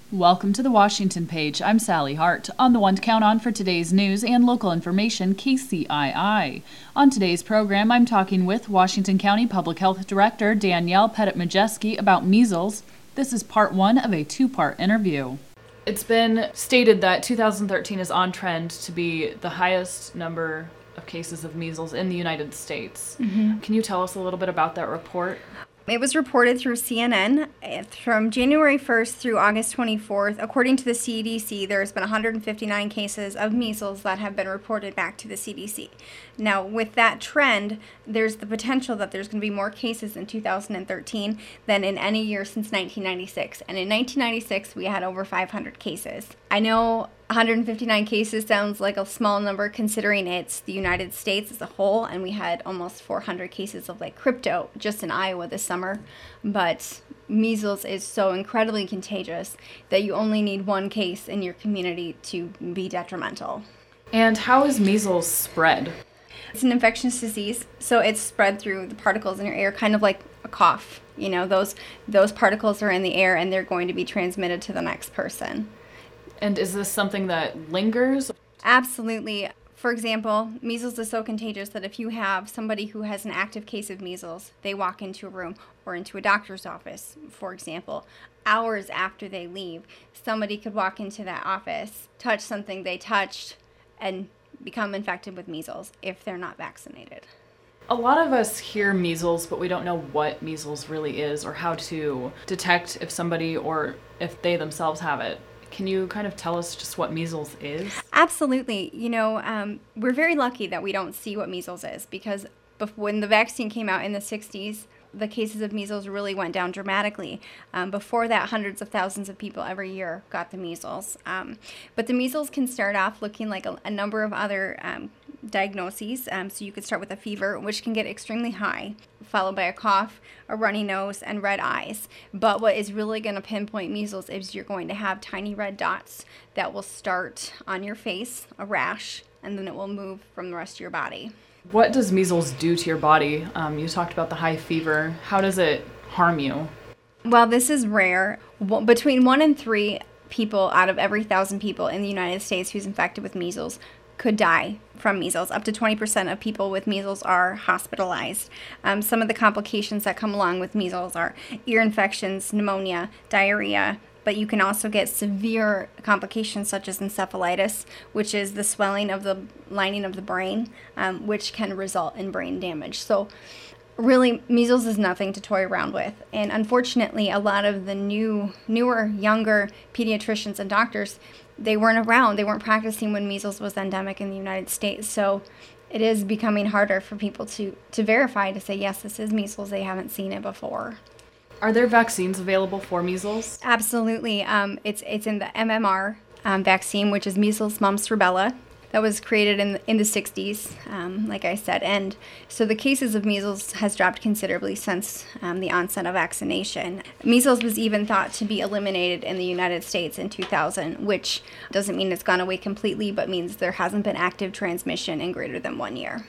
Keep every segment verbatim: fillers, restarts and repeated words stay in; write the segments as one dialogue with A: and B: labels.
A: Welcome to the Washington Page. I'm Sally Hart. On the one to count on for today's news and local information, K C I I. On today's program, I'm talking with Washington County Public Health Director Danielle Pettit-Majeski about measles. This is part one of a two-part interview. It's been stated that two thousand thirteen is on trend to be the highest number of cases of measles in the United States. Mm-hmm. Can you tell us a little bit about that report?
B: It was reported through C N N from January first through August twenty-fourth. According to the C D C, there's been one hundred fifty-nine cases of measles that have been reported back to the C D C. Now, with that trend, there's the potential that there's going to be more cases in two thousand thirteen than in any year since nineteen ninety-six. And in nineteen ninety-six, we had over five hundred cases. I know one hundred fifty-nine cases sounds like a small number considering it's the United States as a whole, and we had almost four hundred cases of like crypto just in Iowa this summer. But measles is so incredibly contagious that you only need one case in your community to be detrimental.
A: And how is measles spread?
B: It's an infectious disease, so it's spread through the particles in your air, kind of like a cough. You know, those those particles are in the air and they're going to be transmitted to the next person.
A: And is this something that lingers?
B: Absolutely. For example, measles is so contagious that if you have somebody who has an active case of measles, they walk into a room or into a doctor's office, for example, hours after they leave, somebody could walk into that office, touch something they touched, and become infected with measles if they're not vaccinated.
A: A lot of us hear measles, but we don't know what measles really is or how to detect if somebody or if they themselves have it. Can you kind of tell us just what measles is?
B: Absolutely. You know, um, we're very lucky that we don't see what measles is because bef- when the vaccine came out in the sixties, the cases of measles really went down dramatically. Um, before that, hundreds of thousands of people every year got the measles. Um, but the measles can start off looking like a, a number of other um, diagnoses. Um, so you could start with a fever, which can get extremely high, followed by a cough, a runny nose, and red eyes. But what is really going to pinpoint measles is you're going to have tiny red dots that will start on your face, a rash, and then it will move from the rest of your body.
A: What does measles do to your body? Um, you talked about the high fever. How does it harm you?
B: Well, this is rare. Between one and three people out of every thousand people in the United States who's infected with measles could die from measles. Up to twenty percent of people with measles are hospitalized. Um, some of the complications that come along with measles are ear infections, pneumonia, diarrhea, but you can also get severe complications such as encephalitis, which is the swelling of the lining of the brain, um, which can result in brain damage. So really, measles is nothing to toy around with. And unfortunately, a lot of the new, newer, younger pediatricians and doctors, they weren't around. They weren't practicing when measles was endemic in the United States. So it is becoming harder for people to, to verify, to say, yes, this is measles. They haven't seen it before.
A: Are there vaccines available for measles?
B: Absolutely. Um, it's it's in the M M R um, vaccine, which is measles, mumps, rubella. That was created in the, in the sixties, um, like I said. And so the cases of measles has dropped considerably since um, the onset of vaccination. Measles was even thought to be eliminated in the United States in two thousand, which doesn't mean it's gone away completely, but means there hasn't been active transmission in greater than one year.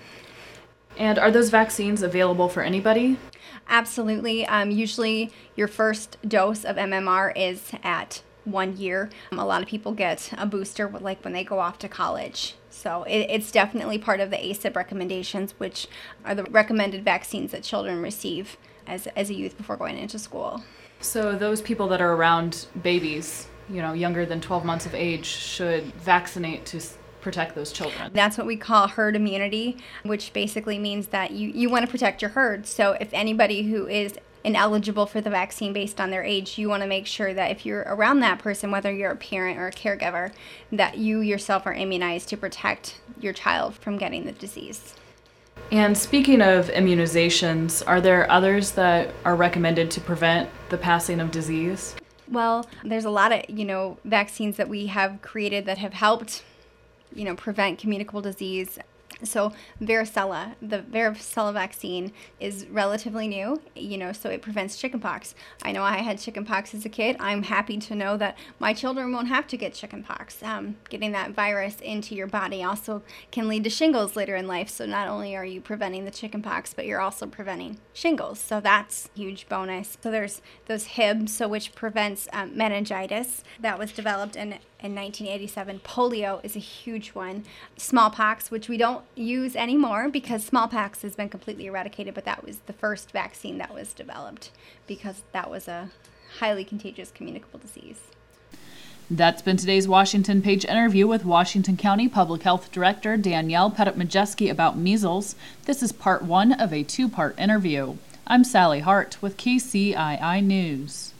A: And are those vaccines available for anybody?
B: Absolutely. Um, usually your first dose of M M R is at one year. Um, a lot of people get a booster like when they go off to college. So it, it's definitely part of the A C I P recommendations, which are the recommended vaccines that children receive as, as a youth before going into school.
A: So those people that are around babies, you know, younger than twelve months of age, should vaccinate to protect those children.
B: That's what we call herd immunity, which basically means that you, you want to protect your herd. So if anybody who is ineligible for the vaccine based on their age, you want to make sure that if you're around that person, whether you're a parent or a caregiver, that you yourself are immunized to protect your child from getting the disease.
A: And speaking of immunizations, are there others that are recommended to prevent the passing of disease?
B: Well, there's a lot of, you know, vaccines that we have created that have helped, you know, prevent communicable disease. So varicella, the varicella vaccine is relatively new, you know, so it prevents chickenpox. I know I had chickenpox as a kid. I'm happy to know that my children won't have to get chickenpox. Um, getting that virus into your body also can lead to shingles later in life. So not only are you preventing the chickenpox, but you're also preventing shingles. So that's a huge bonus. So there's those Hib, so which prevents um, meningitis. That was developed in in nineteen eighty-seven. Polio is a huge one. Smallpox, which we don't use anymore because smallpox has been completely eradicated, but that was the first vaccine that was developed because that was a highly contagious communicable disease.
A: That's been today's Washington Page interview with Washington County Public Health Director Danielle Pettit-Majewski about measles. This is part one of a two-part interview. I'm Sally Hart with K C I I News.